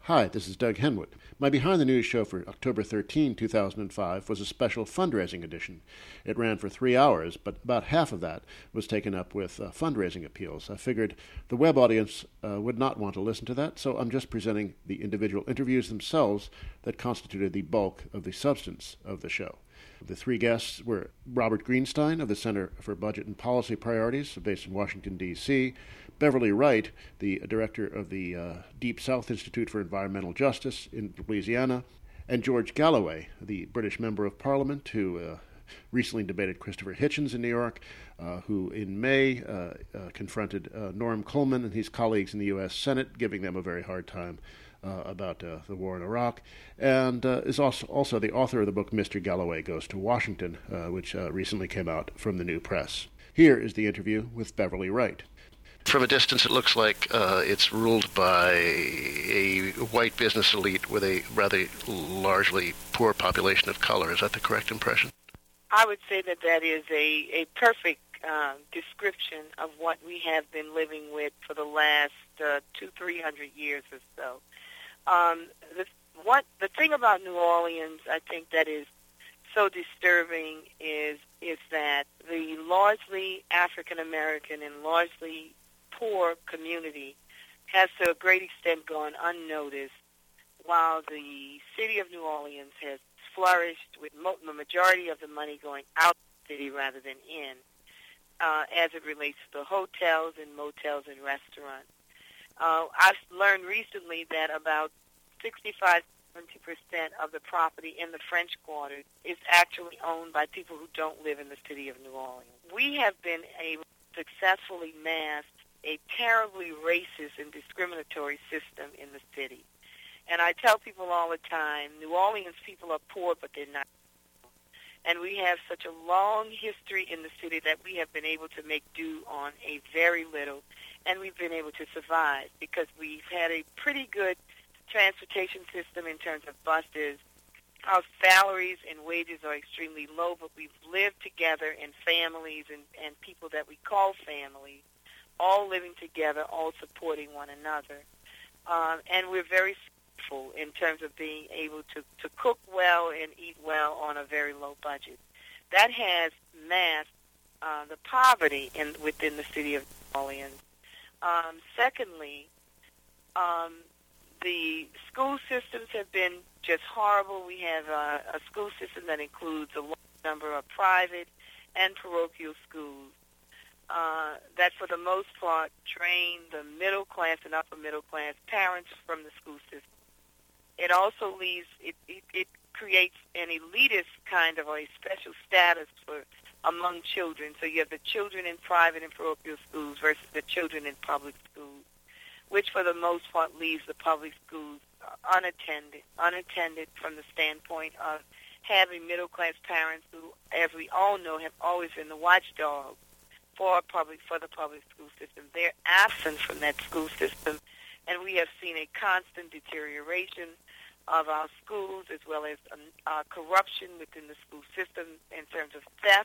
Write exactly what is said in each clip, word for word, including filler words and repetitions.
Hi, this is Doug Henwood. My Behind the News show for October thirteenth, two thousand five was a special fundraising edition. It ran for three hours, but about half of that was taken up with uh, fundraising appeals. I figured the web audience uh, would not want to listen to that, so I'm just presenting the individual interviews themselves that constituted the bulk of the substance of the show. The three guests were Robert Greenstein of the Center for Budget and Policy Priorities, based in Washington, D C, Beverly Wright, the director of the uh, Deep South Institute for Environmental Justice in Louisiana, and George Galloway, the British Member of Parliament who uh, recently debated Christopher Hitchens in New York, uh, who in May uh, uh, confronted uh, Norm Coleman and his colleagues in the U S Senate, giving them a very hard time Uh, about uh, the war in Iraq, and uh, is also, also the author of the book Mister Galloway Goes to Washington, uh, which uh, recently came out from the New Press. Here is the interview with Beverly Wright. From a distance, it looks like uh, it's ruled by a white business elite with a rather largely poor population of color. Is that the correct impression? I would say that that is a, a perfect uh, description of what we have been living with for the last uh, two, three hundred years or so. Um, the, what, the thing about New Orleans, I think that is so disturbing is is that the largely African-American and largely poor community has to a great extent gone unnoticed, while the city of New Orleans has flourished with mo- the majority of the money going out of the city rather than in, uh, as it relates to the hotels and motels and restaurants. Uh, I've learned recently that about sixty-five to seventy percent of the property in the French Quarter is actually owned by people who don't live in the city of New Orleans. We have been able to successfully mask a terribly racist and discriminatory system in the city. And I tell people all the time, New Orleans people are poor, but they're not. And we have such a long history in the city that we have been able to make do on a very little, and we've been able to survive because we've had a pretty good transportation system in terms of buses. Our salaries and wages are extremely low, but we've lived together in families and, and people that we call family, all living together, all supporting one another. Um, and we're very skillful in terms of being able to, to cook well and eat well on a very low budget. That has masked uh, the poverty in, within the city of New Orleans. Um, secondly, um, the school systems have been just horrible. We have uh, a school system that includes a large number of private and parochial schools uh, that, for the most part, train the middle class and upper middle class parents from the school system. It also leaves it, it, it creates an elitist kind of a special status for among children. So you have the children in private and parochial schools versus the children in public schools, which for the most part leaves the public schools unattended, unattended from the standpoint of having middle-class parents who, as we all know, have always been the watchdogs for public for the public school system. They're absent from that school system, and we have seen a constant deterioration of our schools as well as um, uh, corruption within the school system in terms of theft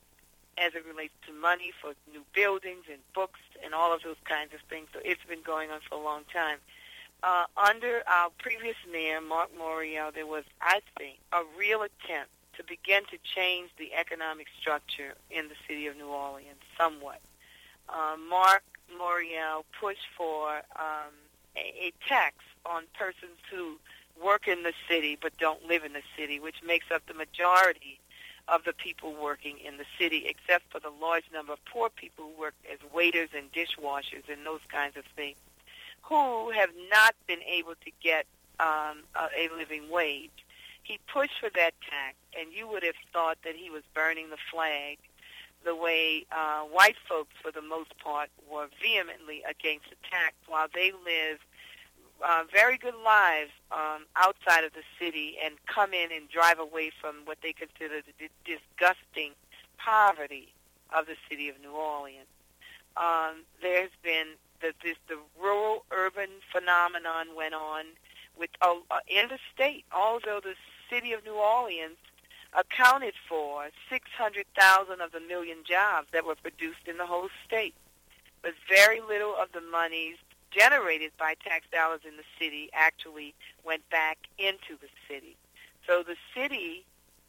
as it relates to money for new buildings and books and all of those kinds of things. So it's been going on for a long time. Uh, under our previous mayor, Mark Morial, there was, I think, a real attempt to begin to change the economic structure in the city of New Orleans somewhat. Uh, Mark Morial pushed for um, a, a tax on persons who work in the city but don't live in the city, which makes up the majority of the people working in the city, except for the large number of poor people who work as waiters and dishwashers and those kinds of things, who have not been able to get um, a, a living wage. He pushed for that tax, and you would have thought that he was burning the flag the way uh, white folks, for the most part, were vehemently against the tax, while they live uh, very good lives um, outside of the city and come in and drive away from what they consider the d- disgusting poverty of the city of New Orleans. Um, there's been the, this, the rural-urban phenomenon went on with uh, in the state, although the city of New Orleans accounted for six hundred thousand of the million jobs that were produced in the whole state. But very little of the monies generated by tax dollars in the city actually went back into the city. So the city,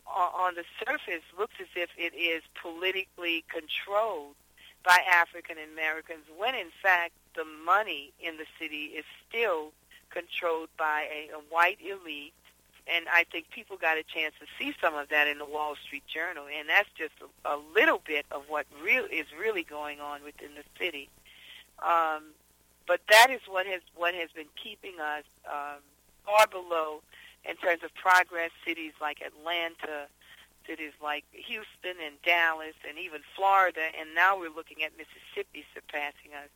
on the surface, looks as if it is politically controlled by African Americans, when in fact the money in the city is still controlled by a, a white elite. And I think people got a chance to see some of that in the Wall Street Journal, and that's just a, a little bit of what real is really going on within the city. Um, but that is what has what has been keeping us um, far below in terms of progress. Cities like Atlanta, cities like Houston and Dallas, and even Florida, and now we're looking at Mississippi surpassing us.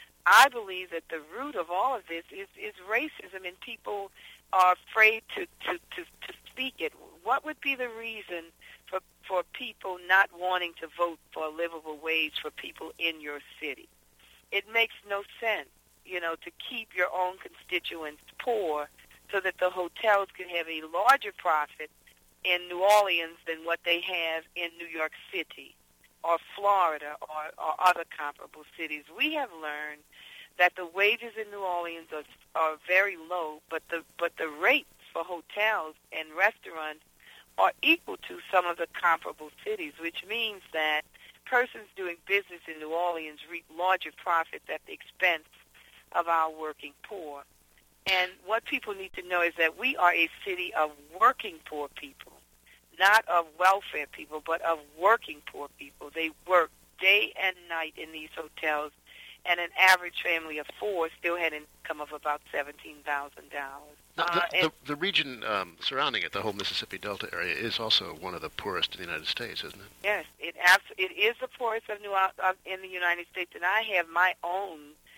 I believe that the root of all of this is, is racism, and people are afraid to, to, to, to speak it. What would be the reason for for people not wanting to vote for a livable wage for people in your city? It makes no sense, you know, to keep your own constituents poor so that the hotels can have a larger profit in New Orleans than what they have in New York City or Florida or, or other comparable cities. We have learned that the wages in New Orleans are, are very low, but the but the rates for hotels and restaurants are equal to some of the comparable cities, which means that persons doing business in New Orleans reap larger profits at the expense of our working poor. And what people need to know is that we are a city of working poor people, not of welfare people, but of working poor people. They work day and night in these hotels, and an average family of four still had an income of about seventeen thousand dollars. Now, Uh, the, the, the region um, surrounding it, the whole Mississippi Delta area, is also one of the poorest in the United States, isn't it? Yes, it abs- it is the poorest of New of, in the United States, and I have my own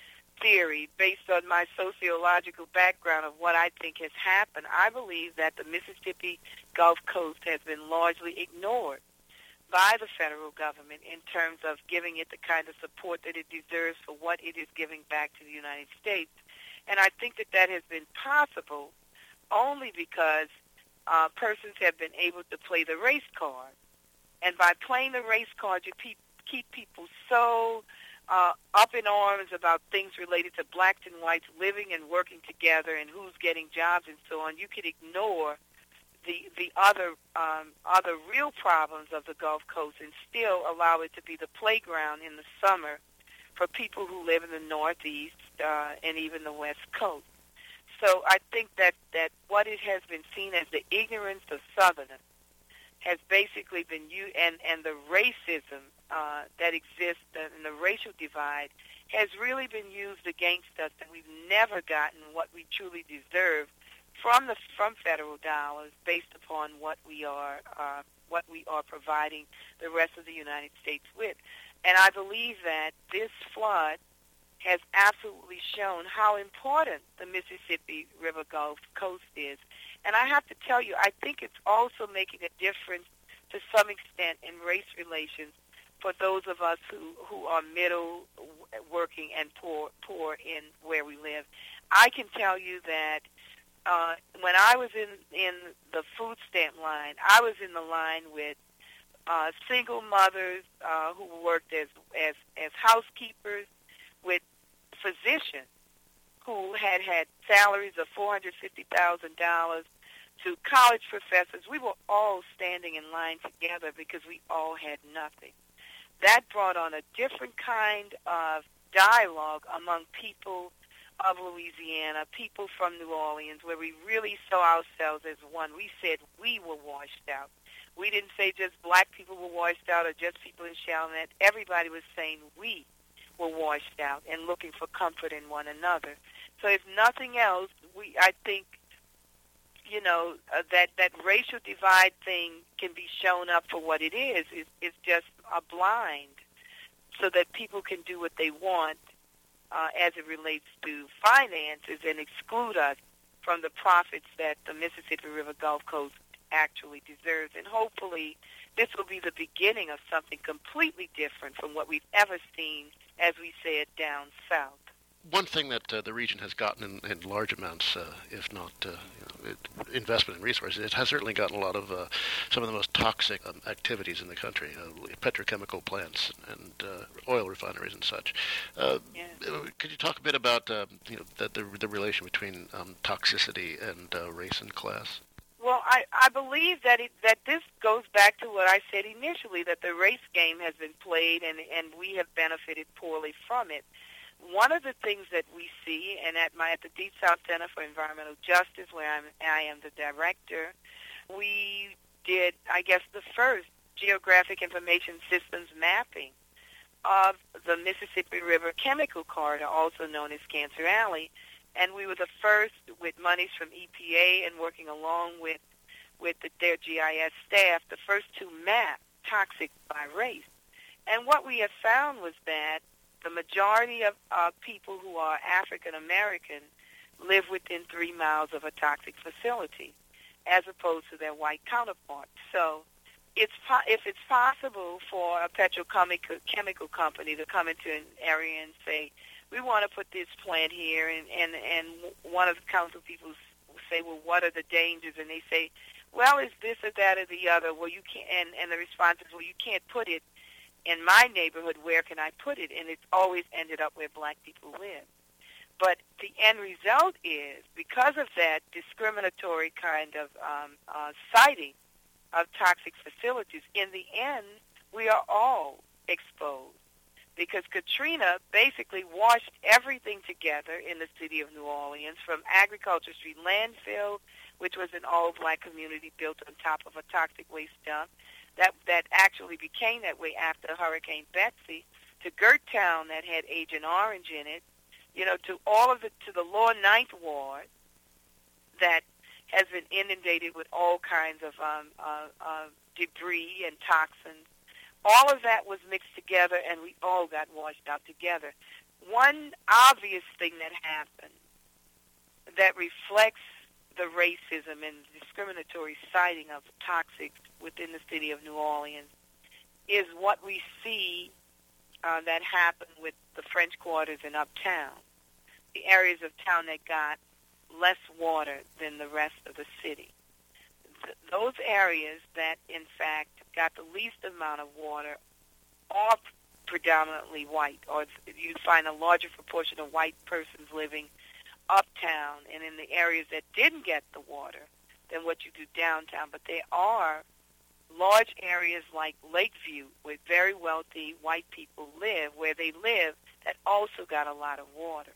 theory based on my sociological background of what I think has happened. I believe that the Mississippi Gulf Coast has been largely ignored by the federal government in terms of giving it the kind of support that it deserves for what it is giving back to the United States. And I think that that has been possible only because uh, persons have been able to play the race card. And by playing the race card, you pe- keep people so uh, up in arms about things related to blacks and whites living and working together and who's getting jobs and so on. You could ignore the the other um, other real problems of the Gulf Coast and still allow it to be the playground in the summer for people who live in the Northeast uh, and even the West Coast. So I think that, that what it has been seen as the ignorance of Southerners has basically been used, and, and the racism uh, that exists and the racial divide has really been used against us, and we've never gotten what we truly deserve from the from federal dollars based upon what we are uh, what we are providing the rest of the United States with. And I believe that this flood has absolutely shown how important the Mississippi River Gulf Coast is. And I have to tell you, I think it's also making a difference to some extent in race relations for those of us who, who are middle working and poor poor in where we live. I can tell you that uh, when I was in, in the food stamp line, I was in the line with uh, single mothers uh, who worked as, as, as housekeepers, with physicians who had had salaries of four hundred fifty thousand dollars, to college professors. We were all standing in line together because we all had nothing. That brought on a different kind of dialogue among people of Louisiana, people from New Orleans, where we really saw ourselves as one. We said we were washed out. We didn't say just black people were washed out or just people in Chalmette. Everybody was saying we were washed out and looking for comfort in one another. So if nothing else, we I think, you know, uh, that, that racial divide thing can be shown up for what it is. It's, it's just a blind so that people can do what they want uh, as it relates to finances and exclude us from the profits that the Mississippi River Gulf Coast actually deserves. And hopefully this will be the beginning of something completely different from what we've ever seen, as we said, down south. one thing that uh, the region has gotten in, in large amounts, uh, if not uh, you know, it, investment in resources, it has certainly gotten a lot of uh, some of the most toxic um, activities in the country, uh, petrochemical plants and uh, oil refineries and such. Uh, Yeah. Could you talk a bit about uh, you know the, the the relation between um, toxicity and uh, race and class? Well, I, I believe that it, that this goes back to what I said initially, that the race game has been played and, and we have benefited poorly from it. One of the things that we see, and at my at the Deep South Center for Environmental Justice, where I'm, I am the director, we did, I guess, the first geographic information systems mapping of the Mississippi River Chemical Corridor, also known as Cancer Alley. And we were the first, with monies from E P A and working along with with the, their G I S staff, the first to map toxic by race. And what we have found was that the majority of uh, people who are African American live within three miles of a toxic facility, as opposed to their white counterparts. So, it's po- if it's possible for a petrochemical chemical company to come into an area and say, we want to put this plant here, and, and, and one of the council people say, well, what are the dangers? And they say, well, it's this or that or the other. Well, you can't, and, and the response is, well, you can't put it in my neighborhood. Where can I put it? And it's always ended up where black people live. But the end result is, because of that discriminatory kind of um, uh, siting of toxic facilities, in the end, we are all exposed. Because Katrina basically washed everything together in the city of New Orleans, from Agriculture Street landfill, which was an all-black community built on top of a toxic waste dump, that that actually became that way after Hurricane Betsy, to Gertown that had Agent Orange in it, you know, to all of the, to the Lower Ninth Ward that has been inundated with all kinds of um, uh, uh, debris and toxins. All of that was mixed together, and we all got washed out together. One obvious thing that happened that reflects the racism and discriminatory siting of toxics within the city of New Orleans is what we see uh, that happened with the French Quarters in Uptown, the areas of town that got less water than the rest of the city. Th- those areas that, in fact, got the least amount of water are predominantly white, or you find a larger proportion of white persons living uptown and in the areas that didn't get the water than what you do downtown. But there are large areas like Lakeview, where very wealthy white people live, where they live, that also got a lot of water.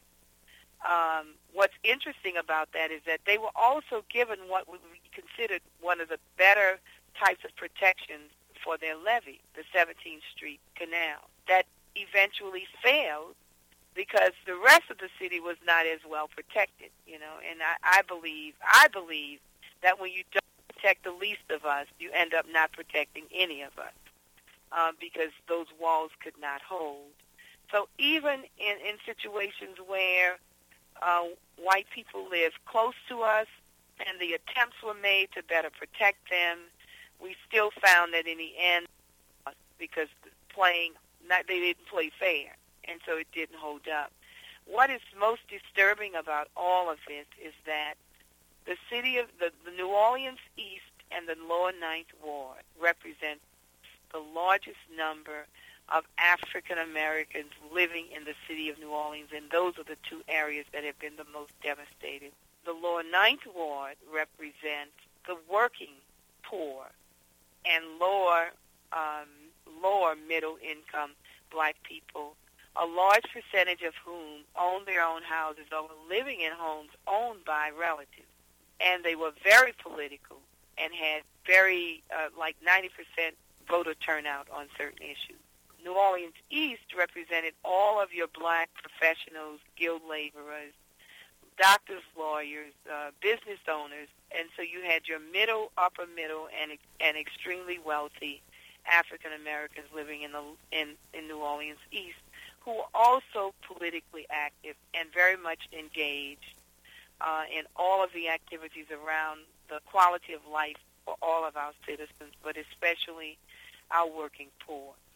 Um, what's interesting about that is that they were also given what would be considered one of the better types of protections for their levee, the seventeenth Street Canal, that eventually failed because the rest of the city was not as well protected, you know. And I, I believe, I believe that when you don't protect the least of us, you end up not protecting any of us, um, because those walls could not hold. So even in, in situations where uh, white people live close to us and the attempts were made to better protect them, we still found that in the end, because playing, not, they didn't play fair, and so it didn't hold up. What is most disturbing about all of this is that the city of the, the New Orleans East and the Lower Ninth Ward represent the largest number of African Americans living in the city of New Orleans, and those are the two areas that have been the most devastated. The Lower Ninth Ward represents the working poor and lower um, lower middle income black people, a large percentage of whom own their own houses or were living in homes owned by relatives. And they were very political and had very, uh, like ninety percent voter turnout on certain issues. New Orleans East represented all of your black professionals, guild laborers, doctors, lawyers, uh, business owners, and so you had your middle, upper middle, and and extremely wealthy African Americans living in the in, in New Orleans East, who were also politically active and very much engaged uh, in all of the activities around the quality of life for all of our citizens, but especially our working poor.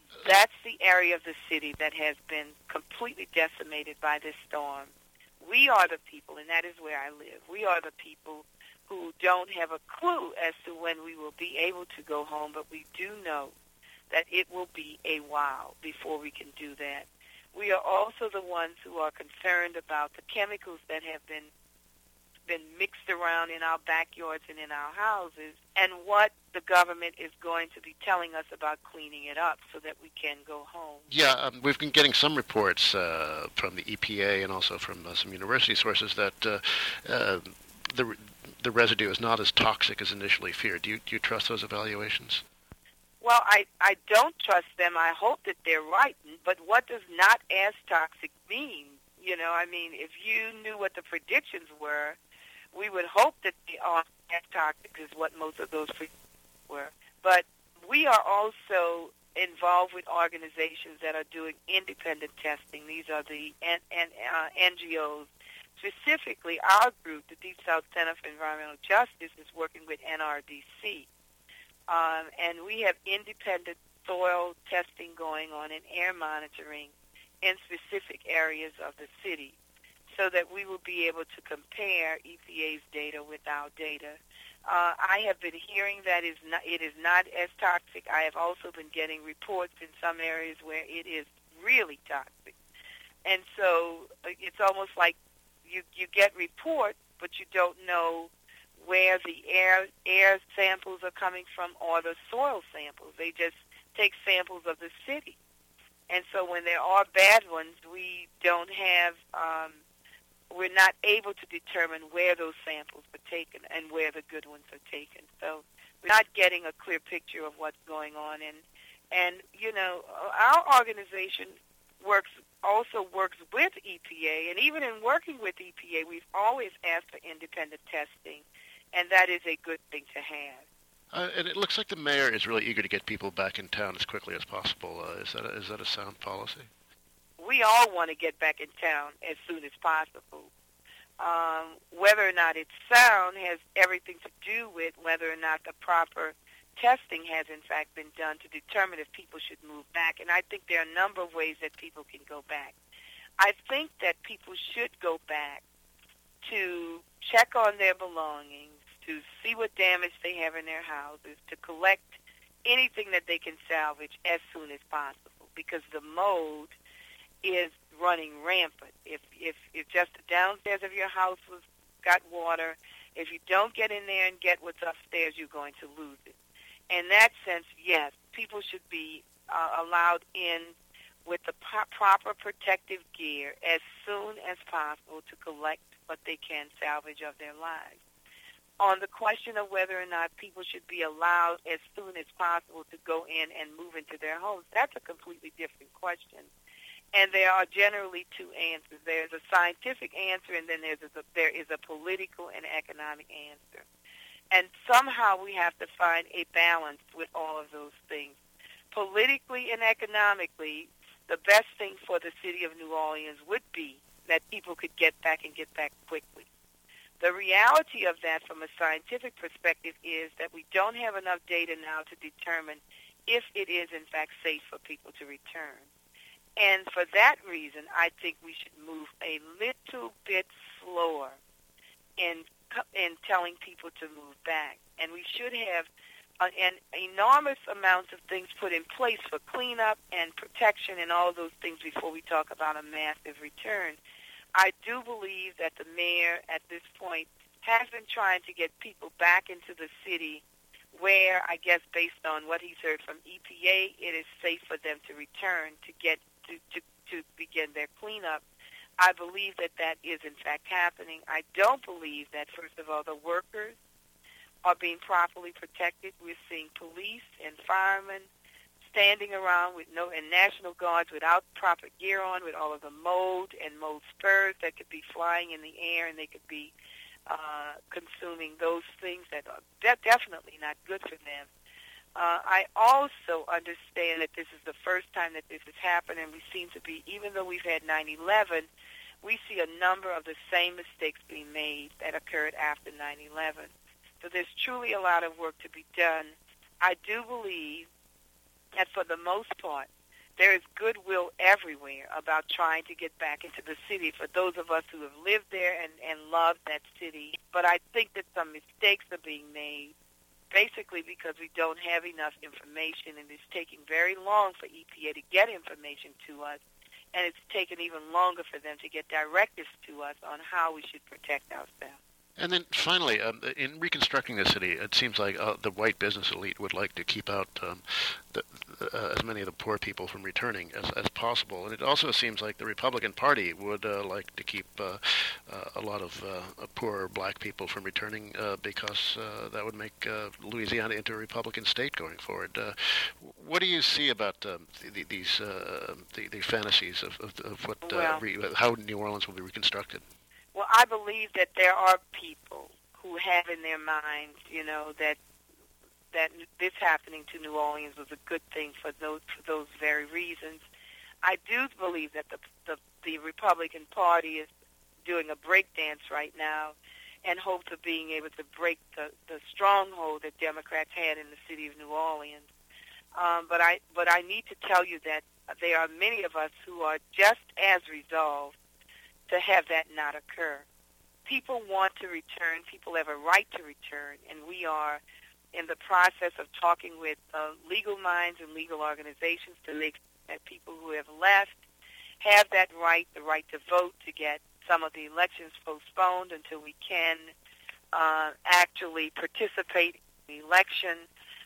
That's the area of the city that has been completely decimated by this storm. We are the people, and that is where I live. We are the people who don't have a clue as to when we will be able to go home, but we do know that it will be a while before we can do that. We are also the ones who are concerned about the chemicals that have been been mixed around in our backyards and in our houses, and what the government is going to be telling us about cleaning it up so that we can go home. Yeah, um, we've been getting some reports uh, from the E P A and also from uh, some university sources that uh, uh, the the residue is not as toxic as initially feared. Do you, do you trust those evaluations? Well, I, I don't trust them. I hope that they're right, but what does not as toxic mean? You know, I mean, if you knew what the predictions were, we would hope that they are as toxic as what most of those predictions were. But we are also involved with organizations that are doing independent testing. These are the N- N- uh, N G Os. Specifically, our group, the Deep South Center for Environmental Justice, is working with N R D C. Um, and we have independent soil testing going on and air monitoring in specific areas of the city so that we will be able to compare E P A's data with our data. Uh, I have been hearing that is not, it is not as toxic. I have also been getting reports in some areas where it is really toxic. And so it's almost like you, you get reports, but you don't know where the air air samples are coming from or the soil samples. They just take samples of the city. And so when there are bad ones, we don't have, um, we're not able to determine where those samples are taken and where the good ones are taken. So we're not getting a clear picture of what's going on. And, and you know, our organization works also works with E P A, and even in working with E P A, we've always asked for independent testing, and that is a good thing to have. Uh, and it looks like the mayor is really eager to get people back in town as quickly as possible. Uh, is that a, is that a sound policy? We all want to get back in town as soon as possible. Um, whether or not it's sound has everything to do with whether or not the proper testing has in fact been done to determine if people should move back. And I think there are a number of ways that people can go back. I think that people should go back to check on their belongings, to see what damage they have in their houses, to collect anything that they can salvage as soon as possible, because the mold is running rampant. If if if just the downstairs of your house was got water, if you don't get in there and get what's upstairs, you're going to lose it. In that sense, yes, people should be uh, allowed in with the pro- proper protective gear as soon as possible to collect what they can salvage of their lives. On the question of whether or not people should be allowed as soon as possible to go in and move into their homes, that's a completely different question. And there are generally two answers. There's a scientific answer, and then there's a, there is a political and economic answer. And somehow we have to find a balance with all of those things. Politically and economically, the best thing for the city of New Orleans would be that people could get back and get back quickly. The reality of that from a scientific perspective is that we don't have enough data now to determine if it is in fact safe for people to return. And for that reason, I think we should move a little bit slower in in telling people to move back. And we should have an, an enormous amounts of things put in place for cleanup and protection and all of those things before we talk about a massive return. I do believe that the mayor at this point has been trying to get people back into the city where, I guess, based on what he's heard from E P A, it is safe for them to return to get to, to, to begin their cleanup. I believe that that is, in fact, happening. I don't believe that, first of all, the workers are being properly protected. We're seeing police and firemen standing around with no and National Guards without proper gear on, with all of the mold and mold spurs that could be flying in the air, and they could be uh, consuming those things that are de- definitely not good for them. Uh, I also understand that this is the first time that this has happened, and we seem to be, even though we've had nine eleven, we see a number of the same mistakes being made that occurred after nine eleven. So there's truly a lot of work to be done. I do believe that for the most part, there is goodwill everywhere about trying to get back into the city for those of us who have lived there and, and loved that city. But I think that some mistakes are being made, basically because we don't have enough information, and it's taking very long for E P A to get information to us, and it's taken even longer for them to get directives to us on how we should protect ourselves. And then finally, um, in reconstructing the city, it seems like uh, the white business elite would like to keep out um, the, uh, as many of the poor people from returning as, as possible. And it also seems like the Republican Party would uh, like to keep uh, uh, a lot of uh, poor black people from returning uh, because uh, that would make uh, Louisiana into a Republican state going forward. Uh, what do you see about um, the, these uh, the, the fantasies of, of, of what uh, well, re- how New Orleans will be reconstructed? Well, I believe that there are people who have in their minds, you know, that that this happening to New Orleans was a good thing for those for those very reasons. I do believe that the the, the Republican Party is doing a breakdance right now in hopes of being able to break the, the stronghold that Democrats had in the city of New Orleans. Um, but I but I need to tell you that there are many of us who are just as resolved to have that not occur. People want to return. People have a right to return, and we are in the process of talking with uh, legal minds and legal organizations to make sure that people who have left have that right, the right to vote, to get some of the elections postponed until we can uh, actually participate in the election.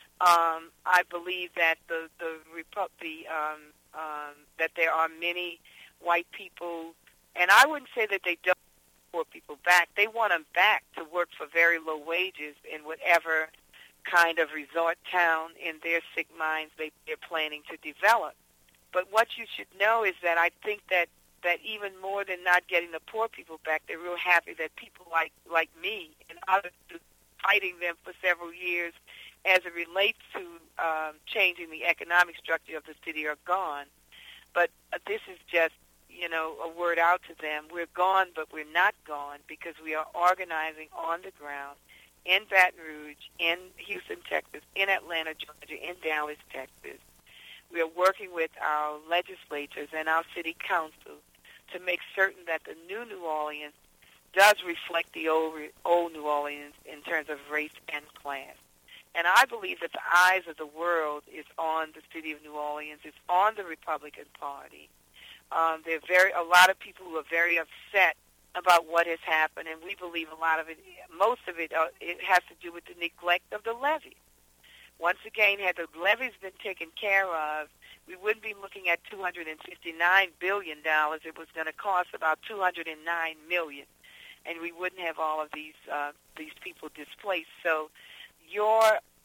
Um, I believe that the the, Repu- the um, um, that there are many white people. And I wouldn't say that they don't want poor people back. They want them back to work for very low wages in whatever kind of resort town in their sick minds they, they're planning to develop. But what you should know is that I think that, that even more than not getting the poor people back, they're real happy that people like, like me and others fighting them for several years as it relates to um, changing the economic structure of the city are gone. But uh, this is just, you know, a word out to them. We're gone, but we're not gone because we are organizing on the ground in Baton Rouge, in Houston, Texas, in Atlanta, Georgia, in Dallas, Texas. We are working with our legislators and our city council to make certain that the new New Orleans does reflect the old, old New Orleans in terms of race and class. And I believe that the eyes of the world is on the city of New Orleans, it's on the Republican Party. Um, there are very a lot of people who are very upset about what has happened, and we believe a lot of it, most of it, uh, it has to do with the neglect of the levee. Once again, had the levees been taken care of, we wouldn't be looking at two hundred fifty-nine billion dollars. It was going to cost about two hundred nine million dollars, and we wouldn't have all of these uh, these people displaced. So your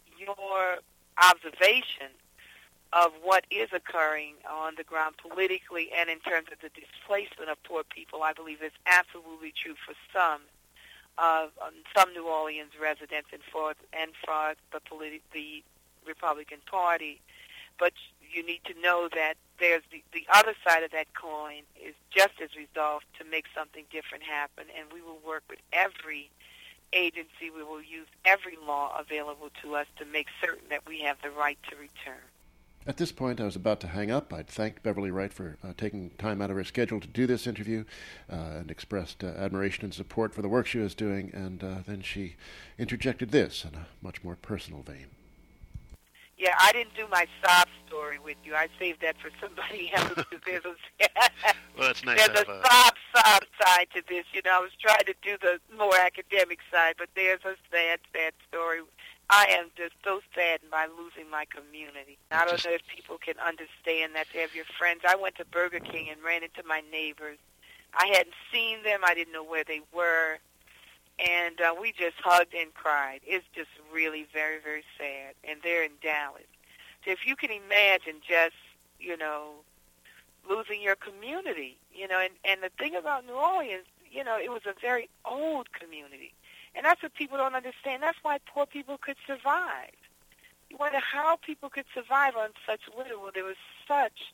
your observation of what is occurring on the ground politically and in terms of the displacement of poor people, I believe is absolutely true for some uh, some New Orleans residents and for and for the politi- the Republican Party. But you need to know that there's the, the other side of that coin is just as resolved to make something different happen, and we will work with every agency. We will use every law available to us to make certain that we have the right to return. At this point, I was about to hang up. I'd thanked Beverly Wright for uh, taking time out of her schedule to do this interview uh, and expressed uh, admiration and support for the work she was doing, and uh, then she interjected this in a much more personal vein. Yeah, I didn't do my sob story with you. I saved that for somebody else. There's a, well, that's nice there's to have, a sob, sob side to this. You know, I was trying to do the more academic side, but there's a sad, sad story. I am just so saddened by losing my community. I don't know if people can understand that to have your friends. I went to Burger King and ran into my neighbors. I hadn't seen them. I didn't know where they were. And uh, we just hugged and cried. It's just really very, very sad. And they're in Dallas. So if you can imagine just, you know, losing your community, you know, and, and the thing about New Orleans, you know, it was a very old community. And that's what people don't understand. That's why poor people could survive. You wonder how people could survive on such little. Well, there was such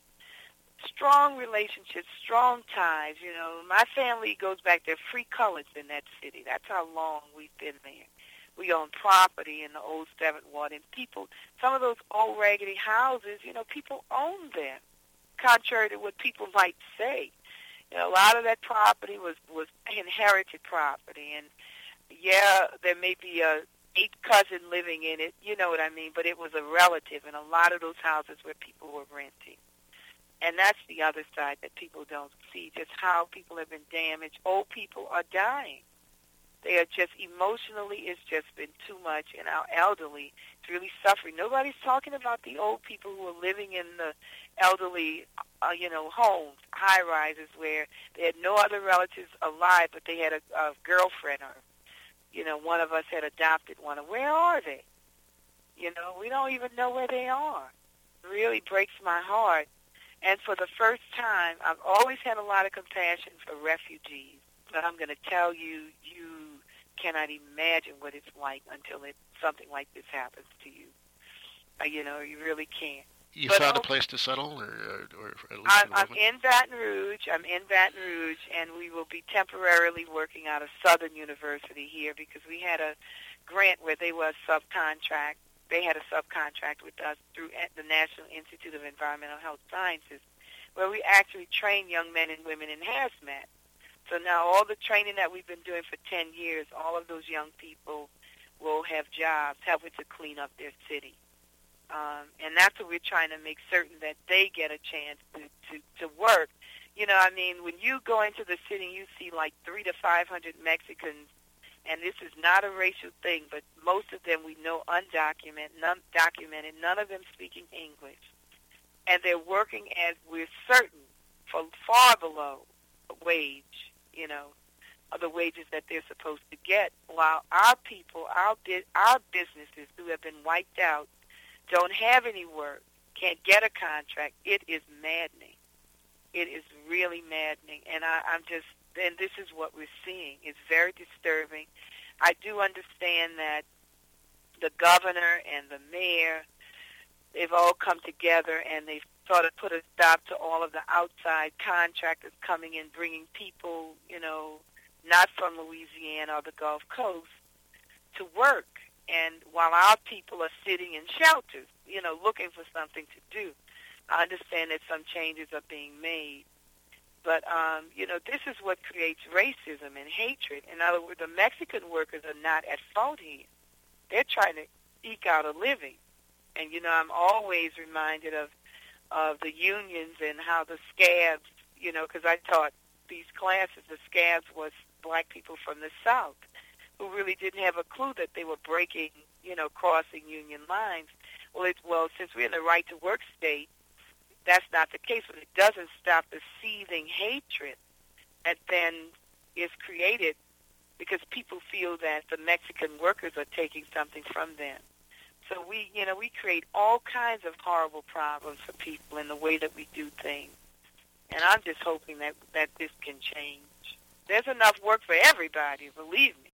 strong relationships, strong ties. You know, my family goes back. There are free colors in that city. That's how long we've been there. We own property in the old seventh Ward, and people, some of those old raggedy houses, you know, people own them. contrary to what people might say. You know, a lot of that property was, was inherited property, and yeah, there may be a eighth cousin living in it, you know what I mean, but it was a relative, and a lot of those houses where people were renting. And that's the other side that people don't see, just how people have been damaged. Old people are dying. They are just, emotionally, it's just been too much, and our elderly is really suffering. Nobody's talking about the old people who are living in the elderly, uh, you know, homes, high-rises, where they had no other relatives alive, but they had a, a girlfriend, or, you know, one of us had adopted one. Where are they? You know, we don't even know where they are. It really breaks my heart. And for the first time, I've always had a lot of compassion for refugees, but I'm going to tell you, you cannot imagine what it's like until it, something like this happens to you. Uh, you know, you really can't. You but found oh, a place to settle, or, or at least I'm, I'm in Baton Rouge. I'm in Baton Rouge, and we will be temporarily working out of Southern University here because we had a grant where they were a subcontract. They had a subcontract with us through the National Institute of Environmental Health Sciences, where we actually train young men and women in hazmat. So now all the training that we've been doing for ten years, all of those young people will have jobs helping to clean up their city. Um, and that's what we're trying to make certain that they get a chance to, to, to work. You know, I mean, when you go into the city, you see like three to five hundred Mexicans, and this is not a racial thing, but most of them we know undocumented, none documented, none of them speaking English. And they're working as we're certain for far below wage, you know, of the wages that they're supposed to get, while our people, our, our businesses who have been wiped out, don't have any work, can't get a contract. It is maddening. It is really maddening. And I, I'm just, and this is what we're seeing. It's very disturbing. I do understand that the governor and the mayor, they've all come together and they've sort of put a stop to all of the outside contractors coming in, bringing people, you know, not from Louisiana or the Gulf Coast to work. And while our people are sitting in shelters, you know, looking for something to do, I understand that some changes are being made. But, um, you know, this is what creates racism and hatred. In other words, the Mexican workers are not at fault here. They're trying to eke out a living. And, you know, I'm always reminded of, of the unions and how the scabs, you know, because I taught these classes, the scabs was black people from the South who really didn't have a clue that they were breaking, you know, crossing union lines. Well, it, well, since we're in the right-to-work state, that's not the case, but it doesn't stop the seething hatred that then is created because people feel that the Mexican workers are taking something from them. So we, you know, we create all kinds of horrible problems for people in the way that we do things. And I'm just hoping that, that this can change. There's enough work for everybody, believe me.